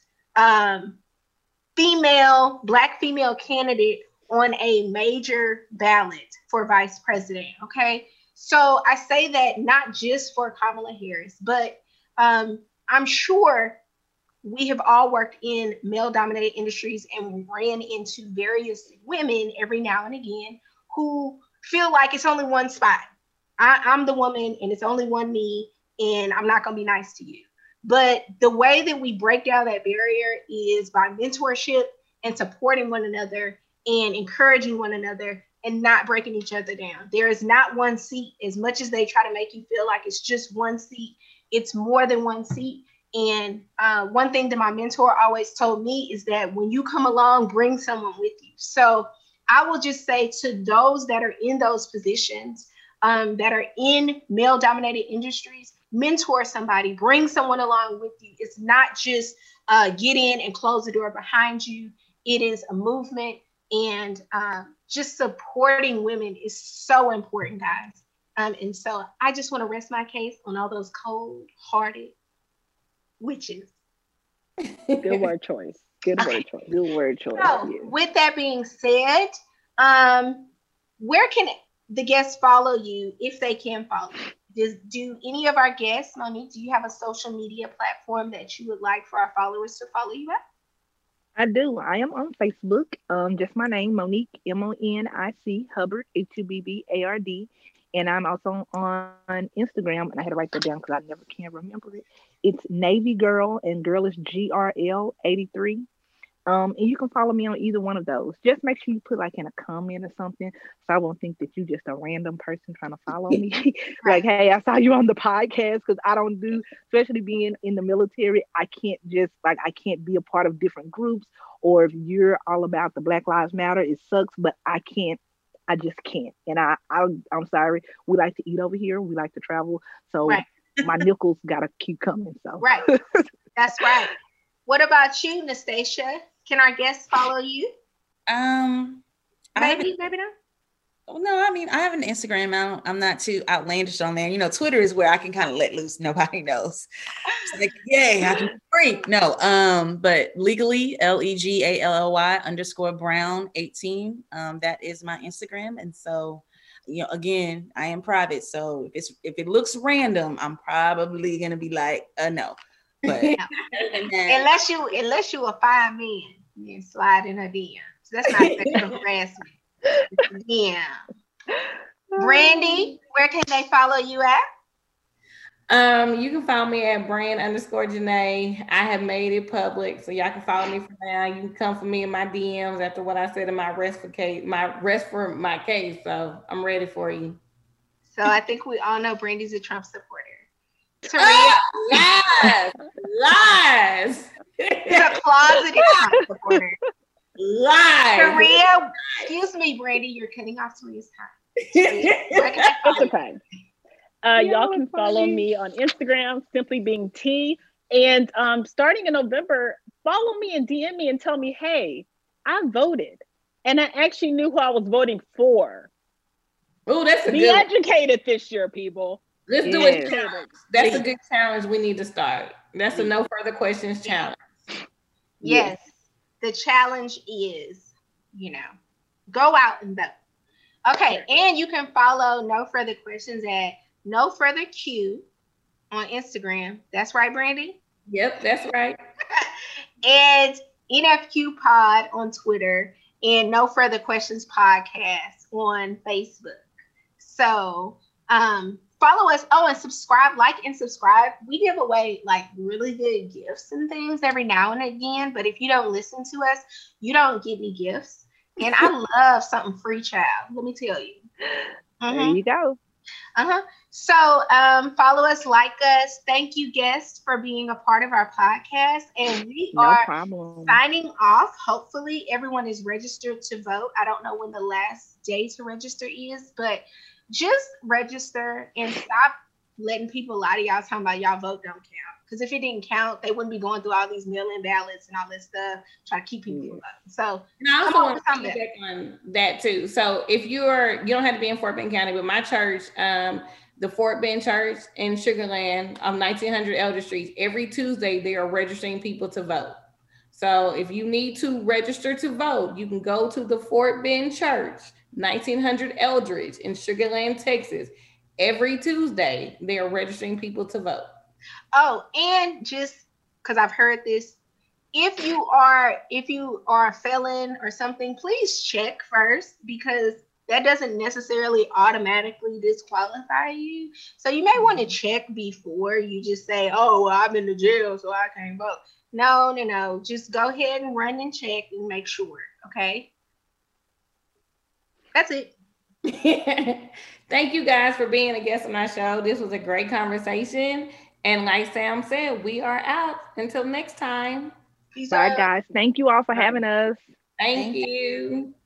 Black female candidate on a major ballot for vice president, okay? So I say that not just for Kamala Harris, but I'm sure we have all worked in male-dominated industries and ran into various women every now and again who feel like it's only one spot. I'm the woman and it's only one me and I'm not gonna be nice to you. But the way that we break down that barrier is by mentorship and supporting one another and encouraging one another and not breaking each other down. There is not one seat. As much as they try to make you feel like it's just one seat, it's more than one seat. And one thing that my mentor always told me is that when you come along, bring someone with you. So I will just say to those that are in those positions, that are in male-dominated industries, mentor somebody, bring someone along with you. It's not just get in and close the door behind you. It is a movement, and just supporting women is so important, guys. And so I just want to rest my case on all those cold-hearted witches. Good word choice. Good word choice. Good word choice. So, with that being said, where can the guests follow you if they can follow you? Do any of our guests, Monique, do you have a social media platform that you would like for our followers to follow you at? I do. I am on Facebook. Just my name, Monique, Monic Hubbard, Hubbard. And I'm also on Instagram, and I had to write that down because I never can remember it. It's Navy Girl, and girl is GRL 83. And you can follow me on either one of those. Just make sure you put like in a comment or something, so I won't think that you just a random person trying to follow me. Like, hey, I saw you on the podcast, because I don't do, especially being in the military, I can't be a part of different groups. Or if you're all about the Black Lives Matter, it sucks, but I just can't. And I'm sorry. We like to eat over here. We like to travel. So my nickels gotta keep coming. So That's right. What about you, Nastasia? Can our guests follow you? Maybe not. No, I mean, I have an Instagram. I'm not too outlandish on there. You know, Twitter is where I can kind of let loose. Nobody knows. It's like, yay, I can be free. No, but legally, LEGALLY_Brown18. That is my Instagram. And so, you know, again, I am private. So if it looks random, I'm probably gonna be like, no. But unless you a fine man, you slide in her DM. So that's not sexual harassment. Yeah. Brandy, where can they follow you at? You can follow me at Brand_Janae. I have made it public, so y'all can follow me from now. You can come for me in my DMs after what I said in my rest for my case. So I'm ready for you. So I think we all know Brandy's a Trump supporter. Taria, lies. She's a closeted Trump supporter. Lies. Taria, excuse me, Brandy, you're cutting off Taria's time. It's okay. Y'all can follow me on Instagram, simply being T. And starting in November, follow me and DM me and tell me, hey, I voted. And I actually knew who I was voting for. Oh, that's a Be good educated this year, people. Let's do it. That's a good challenge we need to start. That's a no further questions challenge. Yes. The challenge is, go out and vote. Okay. And you can follow No Further Questions at No Further Q on Instagram. That's right, Brandy? Yep, that's right. And NFQ Pod on Twitter and No Further Questions Podcast on Facebook. So, follow us. Oh, and subscribe, like and subscribe. We give away like really good gifts and things every now and again. But if you don't listen to us, you don't get any gifts. And I love something free, child. Let me tell you. There you go. So follow us, like us. Thank you, guests, for being a part of our podcast. And we are signing off. Hopefully everyone is registered to vote. I don't know when the last day to register is, but just register and stop letting people lie to y'all talking about y'all vote don't count. Because if it didn't count, they wouldn't be going through all these mail-in ballots and all this stuff, try to keep people from voting. So and I also want to feedback on that too. So if you don't have to be in Fort Bend County, but my church, the Fort Bend Church in Sugar Land on 1900 Elder Street, every Tuesday they are registering people to vote. So if you need to register to vote, you can go to the Fort Bend Church, 1900 Eldridge in Sugar Land, Texas. Every Tuesday, they are registering people to vote. Oh, and just because I've heard this, if you are a felon or something, please check first, because that doesn't necessarily automatically disqualify you. So you may want to check before you just say, oh, well, I'm in the jail, so I can't vote. No. Just go ahead and run and check and make sure. Okay. That's it. Thank you guys for being a guest on our show. This was a great conversation. And like Sam said, we are out. Until next time. Bye, guys. Thank you all for having us. Thank you.